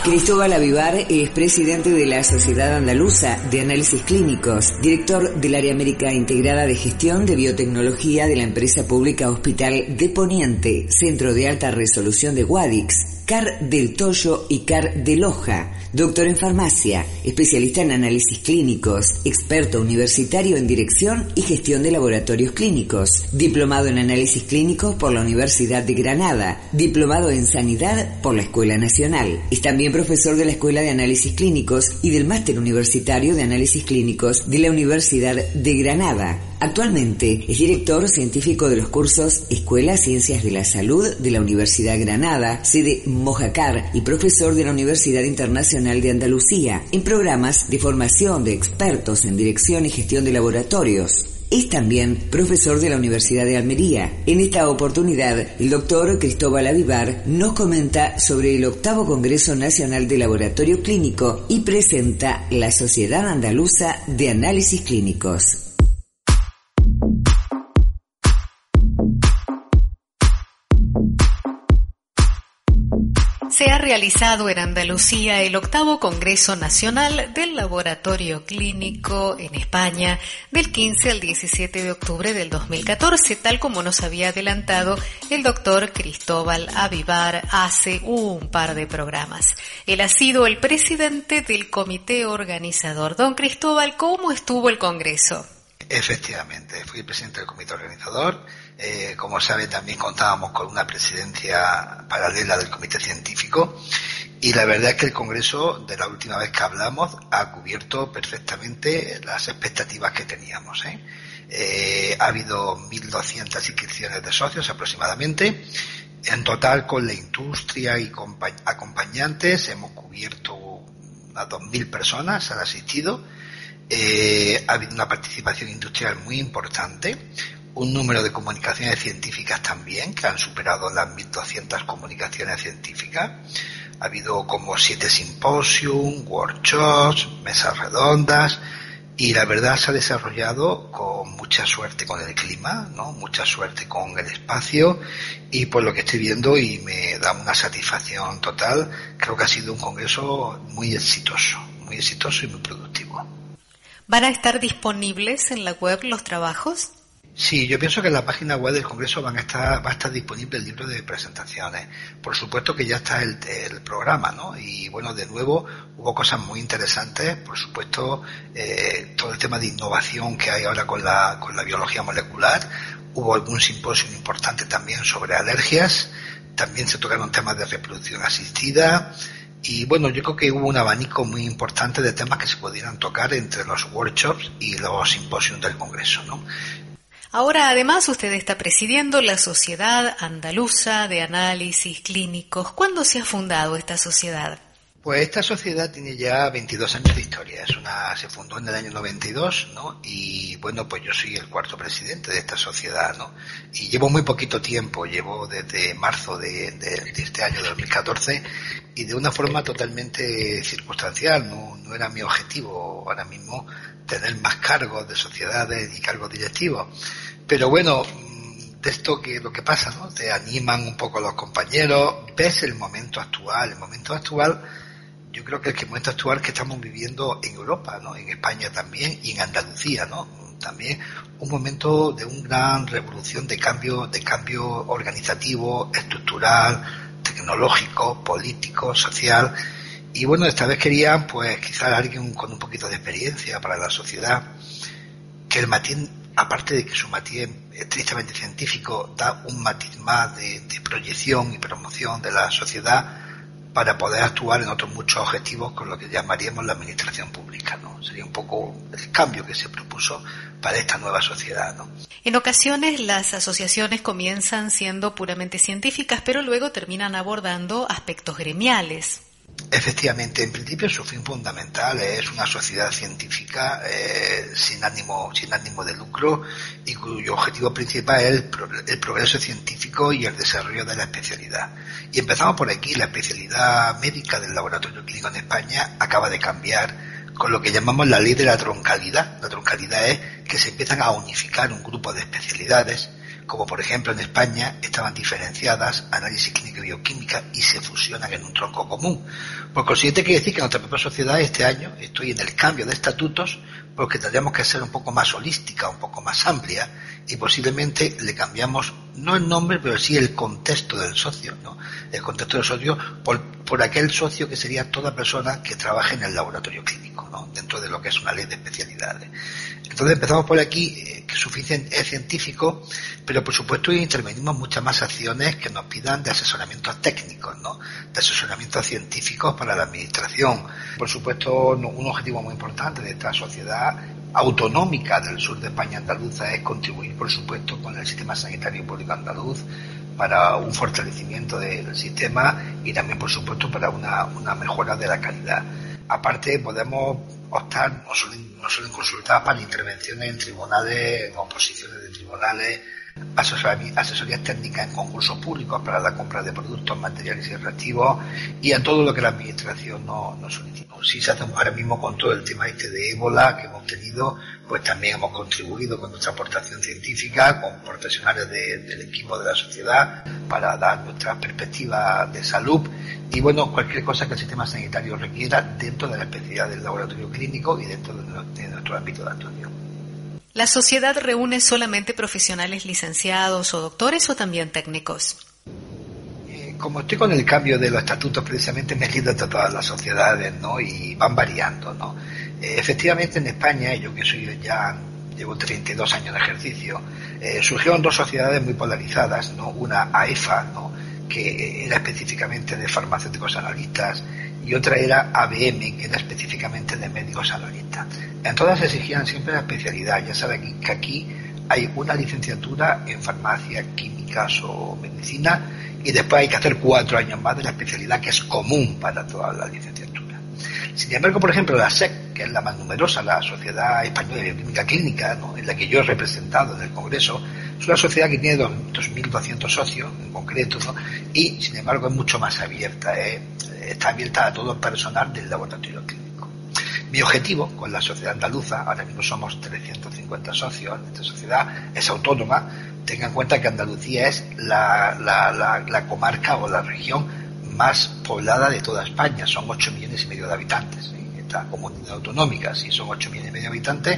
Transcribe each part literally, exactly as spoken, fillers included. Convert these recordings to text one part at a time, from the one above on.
Cristóbal Avivar es presidente de la Sociedad Andaluza de Análisis Clínicos, director del Área Médica Integrada de Gestión de Biotecnología de la empresa pública Hospital de Poniente, Centro de Alta Resolución de Guadix, C A R del Toyo y C A R de Loja, doctor en farmacia, especialista en análisis clínicos, experto universitario en dirección y gestión de laboratorios clínicos, diplomado en análisis clínicos por la Universidad de Granada, diplomado en sanidad por la Escuela Nacional. Es también profesor de la Escuela de Análisis Clínicos y del Máster Universitario de Análisis Clínicos de la Universidad de Granada. Actualmente es director científico de los cursos Escuela Ciencias de la Salud de la Universidad de Granada, sede Mojácar, y profesor de la Universidad Internacional de Andalucía, en programas de formación de expertos en dirección y gestión de laboratorios. Es también profesor de la Universidad de Almería. En esta oportunidad, el doctor Cristóbal Avivar nos comenta sobre el octavo Congreso Nacional de Laboratorio Clínico y presenta la Sociedad Andaluza de Análisis Clínicos. Se ha realizado en Andalucía el octavo Congreso Nacional del Laboratorio Clínico en España del quince al diecisiete de octubre del dos mil catorce, tal como nos había adelantado el doctor Cristóbal Avivar hace un par de programas. Él ha sido el presidente del comité organizador. Don Cristóbal, ¿cómo estuvo el Congreso? Efectivamente, fui el presidente del comité organizador. Eh, como sabe, también contábamos con una presidencia paralela del comité científico, y la verdad es que el Congreso, de la última vez que hablamos, ha cubierto perfectamente las expectativas que teníamos, ¿eh? Eh, ha habido mil doscientas inscripciones de socios aproximadamente. En total, con la industria y acompañantes, hemos cubierto unas dos mil personas, han asistido. Eh, ha habido una participación industrial muy importante, un número de comunicaciones científicas también, que han superado las mil doscientas comunicaciones científicas. Ha habido como siete simposios, workshops, mesas redondas, y la verdad se ha desarrollado con mucha suerte con el clima, ¿no? Mucha suerte con el espacio, y por lo que estoy viendo, y me da una satisfacción total, creo que ha sido un congreso muy exitoso, muy exitoso y muy productivo. ¿Van a estar disponibles en la web los trabajos? Sí, yo pienso que en la página web del Congreso van a estar, va a estar disponible el libro de presentaciones. Por supuesto que ya está el, el programa, ¿no? Y bueno, de nuevo, hubo cosas muy interesantes. Por supuesto, eh, todo el tema de innovación que hay ahora con la, con la biología molecular. Hubo algún simposio importante también sobre alergias. También se tocaron temas de reproducción asistida. Y bueno, yo creo que hubo un abanico muy importante de temas que se pudieran tocar entre los workshops y los simposios del Congreso, ¿no? Ahora, además, usted está presidiendo la Sociedad Andaluza de Análisis Clínicos. ¿Cuándo se ha fundado esta sociedad? Pues esta sociedad tiene ya veintidós años de historia. Es una, se fundó en el año noventa y dos, ¿no? Y bueno, pues yo soy el cuarto presidente de esta sociedad, ¿no? Y llevo muy poquito tiempo, llevo desde marzo de, de, de este año dos mil catorce, y de una forma totalmente circunstancial. No, no era mi objetivo ahora mismo tener más cargos de sociedades y cargos directivos. Pero bueno, de esto que lo que pasa, ¿no? Te animan un poco los compañeros, ves el momento actual, el momento actual. Yo creo que el momento actual que estamos viviendo en Europa, ¿no? En España también, y en Andalucía, ¿no? También un momento de una gran revolución de cambio, de cambio organizativo, estructural, tecnológico, político, social. Y bueno, esta vez querían, pues, quizás alguien con un poquito de experiencia para la sociedad, que el matiz, aparte de que su matiz estrictamente científico, da un matiz más de, de proyección y promoción de la sociedad, para poder actuar en otros muchos objetivos con lo que llamaríamos la administración pública, ¿no? Sería un poco el cambio que se propuso para esta nueva sociedad, ¿no? En ocasiones las asociaciones comienzan siendo puramente científicas, pero luego terminan abordando aspectos gremiales. Efectivamente, en principio su fin fundamental es una sociedad científica eh, sin ánimo sin ánimo de lucro, y cuyo objetivo principal es el, pro, el progreso científico y el desarrollo de la especialidad. Y empezamos por aquí. La especialidad médica del laboratorio clínico en España acaba de cambiar con lo que llamamos la ley de la troncalidad. La troncalidad es que se empiezan a unificar un grupo de especialidades como por ejemplo en España estaban diferenciadas análisis clínica y bioquímica y se fusionan en un tronco común. Por consiguiente, quiere decir que en nuestra propia sociedad este año estoy en el cambio de estatutos porque tendríamos que ser un poco más holística, un poco más amplia, y posiblemente le cambiamos no el nombre, pero sí el contexto del socio, ¿no? El contexto del socio por, por aquel socio que sería toda persona que trabaje en el laboratorio clínico, ¿no? Dentro de lo que es una ley de especialidades. Entonces empezamos por aquí, eh, que suficiente es científico, pero por supuesto intervenimos muchas más acciones que nos pidan de asesoramientos técnicos, ¿no? De asesoramientos científicos para la administración. Por supuesto, un objetivo muy importante de esta sociedad autonómica del sur de España andaluza es contribuir, por supuesto, con el sistema sanitario público andaluz para un fortalecimiento del sistema y también, por supuesto, para una, una mejora de la calidad. Aparte, podemos optar, no solo, no solo en consultas, para intervenciones en tribunales, en oposiciones de tribunales, asesorías técnicas en concursos públicos para la compra de productos, materiales y reactivos y a todo lo que la administración nos no solicita. Si se hacemos ahora mismo con todo el tema este de ébola que hemos tenido, pues también hemos contribuido con nuestra aportación científica, con profesionales de, del equipo de la sociedad para dar nuestras perspectivas de salud y bueno, cualquier cosa que el sistema sanitario requiera dentro de la especialidad del laboratorio clínico y dentro de, de nuestro ámbito de actuación. ¿La sociedad reúne solamente profesionales licenciados o doctores o también técnicos? Eh, como estoy con el cambio de los estatutos, precisamente me he leído entre todas las sociedades, ¿no? Y van variando, ¿no? Eh, efectivamente en España, yo que soy ya llevo treinta y dos años de ejercicio, eh, surgieron dos sociedades muy polarizadas, ¿no? Una AEFA, ¿no? Que era específicamente de farmacéuticos analistas, y otra era A B M, que era específicamente de médicos analistas. En todas exigían siempre la especialidad. Ya saben que aquí hay una licenciatura en farmacia, químicas o medicina, y después hay que hacer cuatro años más de la especialidad que es común para todas las licenciaturas. Sin embargo, por ejemplo, la S E C, que es la más numerosa, la Sociedad Española de Bioquímica Clínica, ¿no? En la que yo he representado en el Congreso, es una sociedad que tiene dos mil doscientos socios en concreto, ¿no? Y sin embargo es mucho más abierta, ¿eh? Está abierta a todo el personal del laboratorio clínico. Mi objetivo con la sociedad andaluza, ahora mismo somos trescientos cincuenta socios, esta sociedad es autónoma. Tengan en cuenta que Andalucía es la, la, la, la comarca o la región más poblada de toda España, son ocho millones y medio de habitantes, ¿sí? Esta comunidad autonómica, sí, son ocho millones y medio de habitantes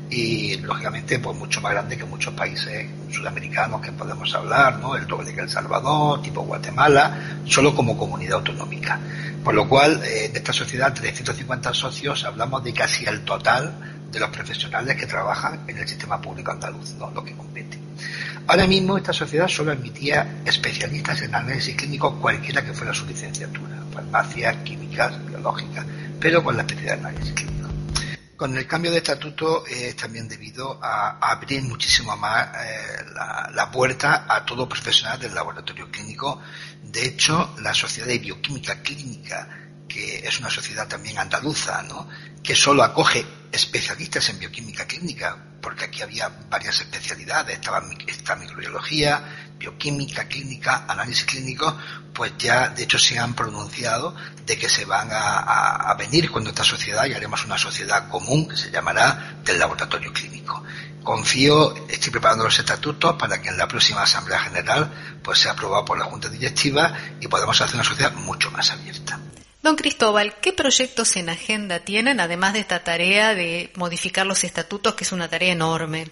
y lógicamente pues mucho más grande que muchos países sudamericanos que podemos hablar, ¿no? El doble que El Salvador, tipo Guatemala, solo como comunidad autonómica. Por lo cual, eh, en esta sociedad, trescientos cincuenta socios, hablamos de casi el total de los profesionales que trabajan en el sistema público andaluz, ¿no? Lo que compete. Ahora mismo esta sociedad solo admitía especialistas en análisis clínico, cualquiera que fuera su licenciatura, farmacia, químicas, biológicas, pero con la especialidad de análisis clínico. Con el cambio de estatuto es eh, también debido a, a abrir muchísimo más eh, la, la puerta a todo profesional del laboratorio clínico. De hecho, la Sociedad de Bioquímica Clínica, que es una sociedad también andaluza, ¿no? Que solo acoge especialistas en bioquímica clínica, porque aquí había varias especialidades, estaba esta microbiología, bioquímica clínica, análisis clínico, pues ya de hecho se han pronunciado de que se van a, a, a venir con nuestra sociedad y haremos una sociedad común que se llamará del laboratorio clínico. Confío, estoy preparando los estatutos para que en la próxima Asamblea General pues sea aprobado por la Junta Directiva y podamos hacer una sociedad mucho más abierta. Don Cristóbal, ¿qué proyectos en agenda tienen, además de esta tarea de modificar los estatutos, que es una tarea enorme?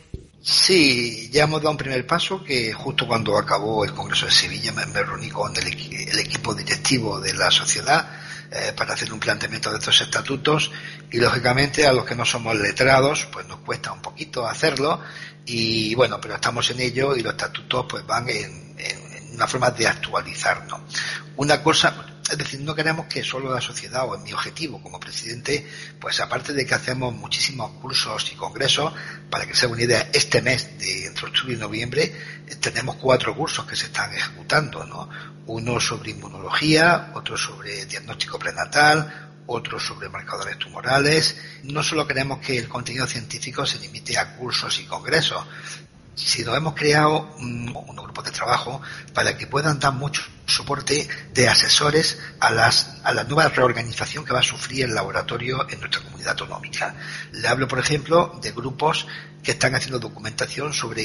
Sí, ya hemos dado un primer paso, que justo cuando acabó el Congreso de Sevilla me, me reuní con el, el equipo directivo de la sociedad eh, para hacer un planteamiento de estos estatutos y, lógicamente, a los que no somos letrados, pues nos cuesta un poquito hacerlo y, bueno, pero estamos en ello y los estatutos pues van en, en, en una forma de actualizarnos. Una cosa... Es decir, no queremos que solo la sociedad, o en mi objetivo como presidente, pues aparte de que hacemos muchísimos cursos y congresos, para que sea una idea, este mes de entre octubre y noviembre tenemos cuatro cursos que se están ejecutando, ¿no? Uno sobre inmunología, otro sobre diagnóstico prenatal, otro sobre marcadores tumorales. No solo queremos que el contenido científico se limite a cursos y congresos, sino hemos creado un, un grupo de trabajo para que puedan dar mucho soporte de asesores a las a la nueva reorganización que va a sufrir el laboratorio en nuestra comunidad autonómica. Le hablo, por ejemplo, de grupos que están haciendo documentación sobre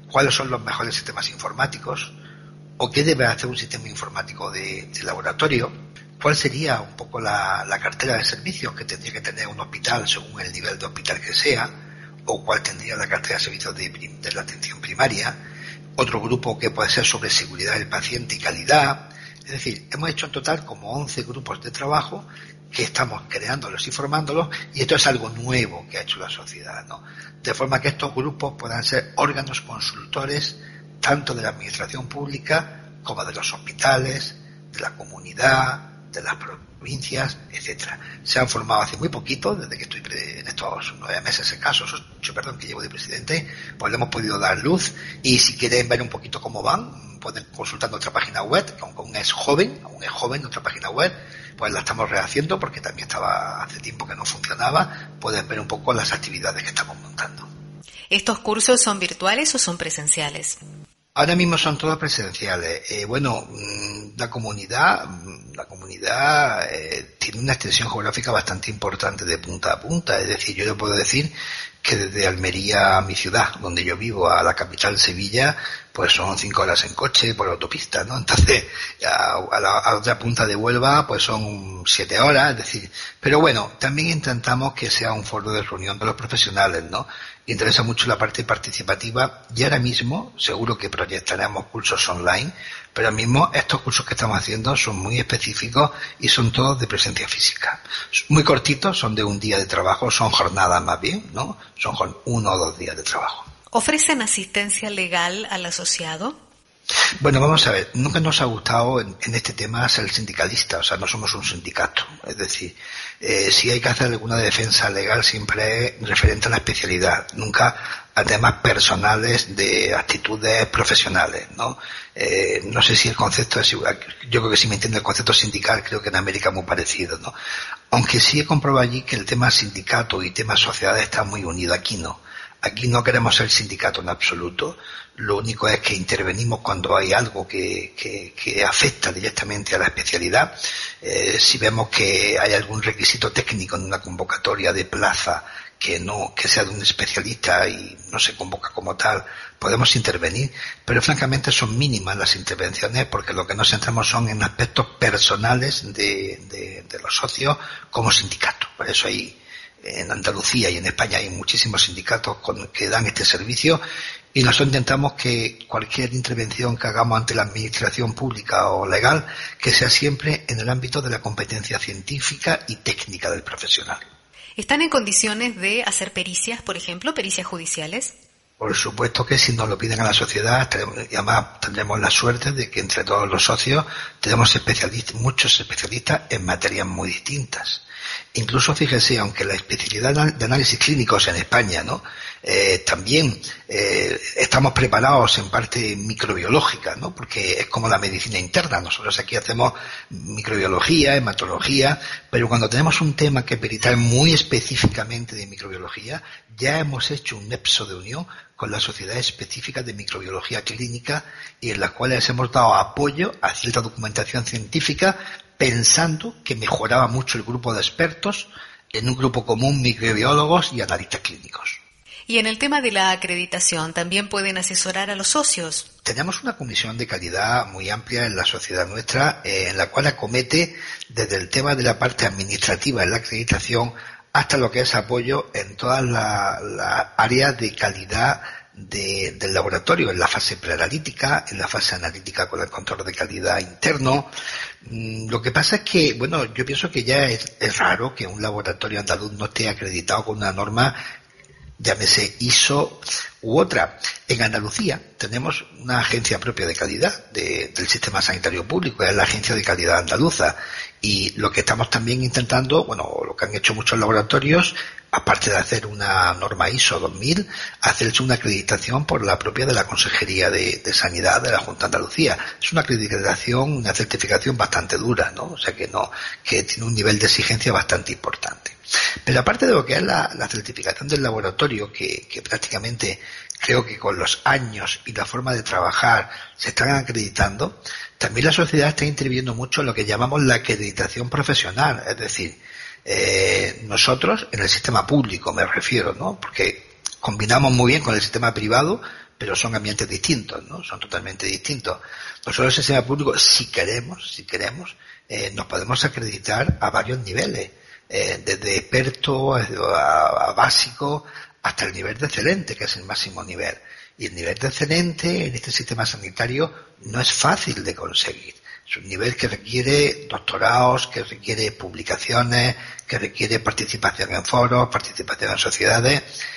cuáles son los mejores sistemas informáticos, o qué debe hacer un sistema informático de, de laboratorio, cuál sería un poco la, la cartera de servicios que tendría que tener un hospital según el nivel de hospital que sea, o cuál tendría la cartera de servicios de, de la atención primaria. Otro grupo que puede ser sobre seguridad del paciente y calidad. Es decir, hemos hecho en total como once grupos de trabajo que estamos creándolos y formándolos, y esto es algo nuevo que ha hecho la sociedad, ¿no? De forma que estos grupos puedan ser órganos consultores tanto de la administración pública como de los hospitales, de la comunidad, de las provincias, etcétera. Se han formado hace muy poquito, desde que estoy en estos nueve meses escasos, ocho, perdón, que llevo de presidente, pues le hemos podido dar luz, y si quieren ver un poquito cómo van, pueden consultar nuestra página web, que aún es joven, aún es joven nuestra página web, pues la estamos rehaciendo porque también estaba hace tiempo que no funcionaba. Pueden ver un poco las actividades que estamos montando. ¿Estos cursos son virtuales o son presenciales? Ahora mismo son todos presenciales. Eh, bueno, la comunidad, la comunidad eh, tiene una extensión geográfica bastante importante de punta a punta. Es decir, yo le puedo decir que desde Almería, mi ciudad, donde yo vivo, a la capital Sevilla, pues son cinco horas en coche por autopista, ¿no? Entonces, a, a la a otra punta de Huelva, pues son siete horas, es decir, pero bueno, también intentamos que sea un foro de reunión de los profesionales, ¿no? Interesa mucho la parte participativa, y ahora mismo seguro que proyectaremos cursos online, pero ahora mismo estos cursos que estamos haciendo son muy específicos y son todos de presencia física. Muy cortitos, son de un día de trabajo, son jornadas más bien, ¿no? Son uno o dos días de trabajo. ¿Ofrecen asistencia legal al asociado? Bueno, vamos a ver, nunca nos ha gustado en, en este tema ser sindicalista, o sea, no somos un sindicato. Es decir, eh, si hay que hacer alguna defensa legal siempre es referente a la especialidad, nunca a temas personales de actitudes profesionales, ¿no? Eh, no sé si el concepto es igual, yo creo que si me entiende el concepto sindical, creo que en América es muy parecido, ¿no? Aunque sí he comprobado allí que el tema sindicato y tema sociedad está muy unido, aquí no. Aquí no queremos ser sindicato en absoluto, lo único es que intervenimos cuando hay algo que, que, que afecta directamente a la especialidad. Eh, si vemos que hay algún requisito técnico en una convocatoria de plaza que no, que sea de un especialista y no se convoca como tal, podemos intervenir, pero francamente son mínimas las intervenciones porque lo que nos centramos son en aspectos personales de, de, de los socios como sindicato. Por eso hay en Andalucía y en España hay muchísimos sindicatos con, que dan este servicio, y nosotros intentamos que cualquier intervención que hagamos ante la administración pública o legal, que sea siempre en el ámbito de la competencia científica y técnica del profesional. ¿Están en condiciones de hacer pericias, por ejemplo, pericias judiciales? Por supuesto que si nos lo piden a la sociedad, y además tendremos la suerte de que entre todos los socios tenemos especialistas, muchos especialistas en materias muy distintas. Incluso, fíjese, aunque la especialidad de análisis clínicos en España, ¿no? Eh, también eh, estamos preparados en parte microbiológica, ¿no? Porque es como la medicina interna. Nosotros aquí hacemos microbiología, hematología, pero cuando tenemos un tema que peritar muy específicamente de microbiología, ya hemos hecho un nexo de unión con la Sociedad Específica de Microbiología Clínica, y en las cuales hemos dado apoyo a cierta documentación científica, pensando que mejoraba mucho el grupo de expertos en un grupo común, microbiólogos y analistas clínicos. Y en el tema de la acreditación, ¿también pueden asesorar a los socios? Tenemos una comisión de calidad muy amplia en la sociedad nuestra, eh, en la cual acomete desde el tema de la parte administrativa en la acreditación hasta lo que es apoyo en todas las la áreas de calidad de, del laboratorio, en la fase preanalítica, en la fase analítica con el control de calidad interno. Lo que pasa es que, bueno, yo pienso que ya es, es raro que un laboratorio andaluz no esté acreditado con una norma, llámese I S O u otra. En Andalucía tenemos una agencia propia de calidad de, del sistema sanitario público, es la Agencia de Calidad Andaluza, y lo que estamos también intentando, bueno, lo que han hecho muchos laboratorios, aparte de hacer una norma I S O dos mil, hacerse una acreditación por la propia de la Consejería de, de Sanidad de la Junta de Andalucía. Es una acreditación, una certificación bastante dura, ¿no? O sea que no, que tiene un nivel de exigencia bastante importante. Pero aparte de lo que es la, la certificación del laboratorio, que, que prácticamente creo que con los años y la forma de trabajar se están acreditando, también la sociedad está interviniendo mucho en lo que llamamos la acreditación profesional. Es decir, eh, nosotros en el sistema público me refiero, ¿no? Porque combinamos muy bien con el sistema privado, pero son ambientes distintos, ¿no? Son totalmente distintos. Nosotros el sistema público, si queremos, si queremos, eh, nos podemos acreditar a varios niveles, eh, desde experto a, a básico hasta el nivel de excelente, que es el máximo nivel. Y el nivel de excelente en este sistema sanitario no es fácil de conseguir. Es un nivel que requiere doctorados, que requiere publicaciones, que requiere participación en foros, participación en sociedades.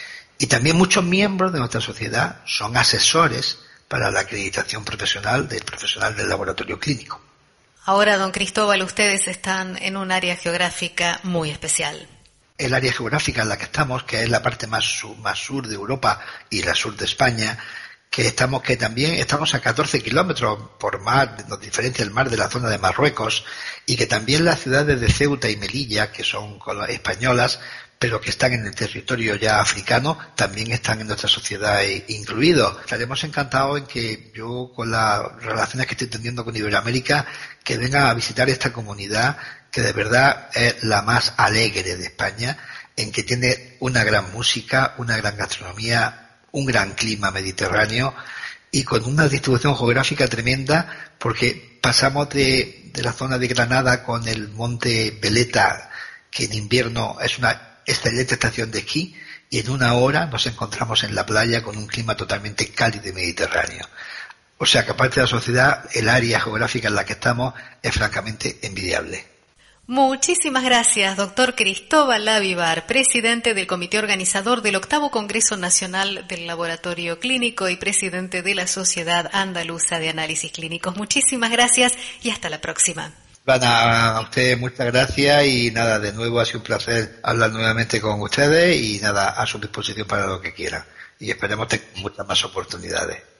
Y también muchos miembros de nuestra sociedad son asesores para la acreditación profesional del profesional del laboratorio clínico. Ahora, don Cristóbal, ustedes están en un área geográfica muy especial. El área geográfica en la que estamos, que es la parte más sur, más sur de Europa y la sur de España, que estamos que también estamos a catorce kilómetros por mar, nos diferencia el mar de la zona de Marruecos, y que también las ciudades de Ceuta y Melilla, que son españolas, pero que están en el territorio ya africano, también están en nuestra sociedad incluidos. Estaremos encantados en que yo, con las relaciones que estoy teniendo con Iberoamérica, que vengan a visitar esta comunidad, que de verdad es la más alegre de España, en que tiene una gran música, una gran gastronomía, un gran clima mediterráneo y con una distribución geográfica tremenda, porque pasamos de, de la zona de Granada con el monte Veleta, que en invierno es una excelente estación de esquí, y en una hora nos encontramos en la playa con un clima totalmente cálido y mediterráneo. O sea que aparte de la sociedad, el área geográfica en la que estamos es francamente envidiable. Muchísimas gracias, doctor Cristóbal Avivar, presidente del comité organizador del octavo Congreso Nacional del Laboratorio Clínico y presidente de la Sociedad Andaluza de Análisis Clínicos. Muchísimas gracias y hasta la próxima. Ana, a ustedes muchas gracias y nada, de nuevo ha sido un placer hablar nuevamente con ustedes y nada, a su disposición para lo que quieran. Y esperemos tener muchas más oportunidades.